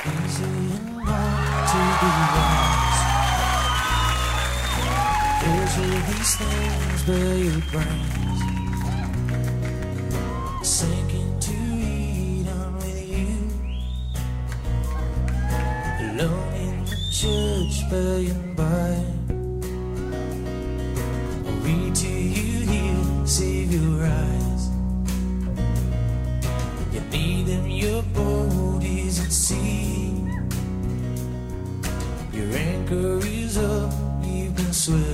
Easy enough to be lost. There's all these things but your brains sinking to eat on with you. Alone in the church by and by. I'll read to you here, save your eyes. You need them, your boat is at sea. Your anchor is up, you've been swept